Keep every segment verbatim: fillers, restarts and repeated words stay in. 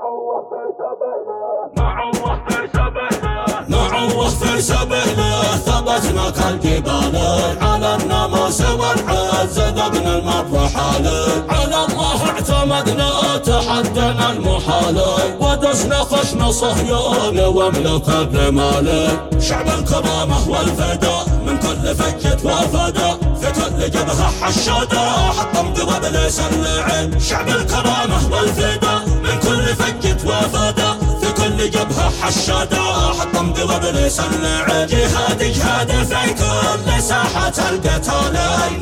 نعوض في سبيله ثبتنا كالجبال، على النماس والعز ذقنا المر حاله، على الله اعتمدنا تحدنا المحال، ودسنا خشنا صهيون واملك الرمال. شعب الكرامة والفداء من كل فجة وفداء، في كل جبهة حشادة حطم بوابلس اللعن. شعب الكرامة والفداء من كل فجة وفداء، في كل جبهة حشادة حطم بوابلس اللعن. جهاد جهاد في كل ساحة القتال،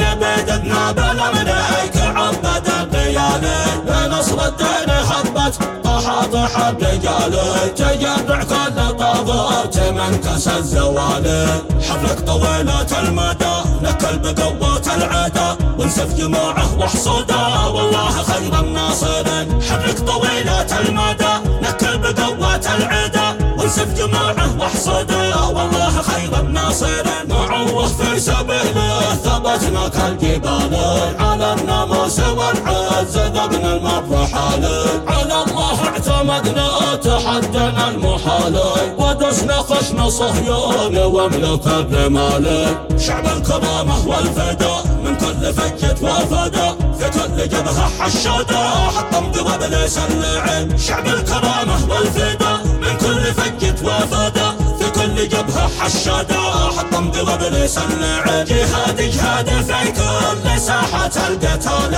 نبددنا بالأملاك عبد القيال. لنصر الدين هبت طحا طحا الرجال، تجرع كل طاغوت من كسى الزوال. حفلك طويلة المدى نكل بقوة العدا، ونسف جماعه وحصودا والله خير الناصرين. حفلك طويلة المدى نكل بقوة العدا، ونسف جماعه وحصودا والله خير الناصرين. نعوض في سبيله ثبتنا كالجبال، على النماس والعز ذقنا المر حاله، على الله اعتمدنا تحدنا المحال، ودسنا خشنا صهيون واملك الرمال. شعب الكرامة والفداء من كل فجة وفداء، في كل جبهة حشادة حطم بوابلس اللعن. شعب الكرامة والفداء من كل فجة وفداء، في كل جبهة حشادة حطم بوابلس اللعن. جهاد جهاد في كل ساحة القتال،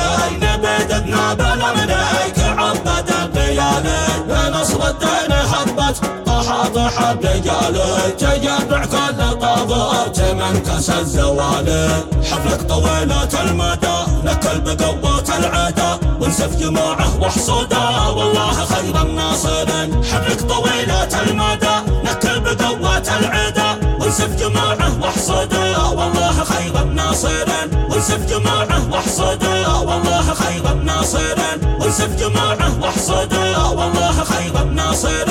نبددنا بالأملاك عبد القيال. لنصر الدين هبت طحا طحا الرجال، تجرع كل طاغوت من كسى الزوال. حفلك طويلة المدى نكل بقوة العدا، ونسف جماعه وحصودا والله خير الناصرين. حفلك طويلة المدى نكل بقوة العدا، ونسف جماعه وحصودا والله خير الناصرين. ونسف جماعه وحصودا والله خير الناصرين. ونسف جماعه وحصودا والله خير الناصرين.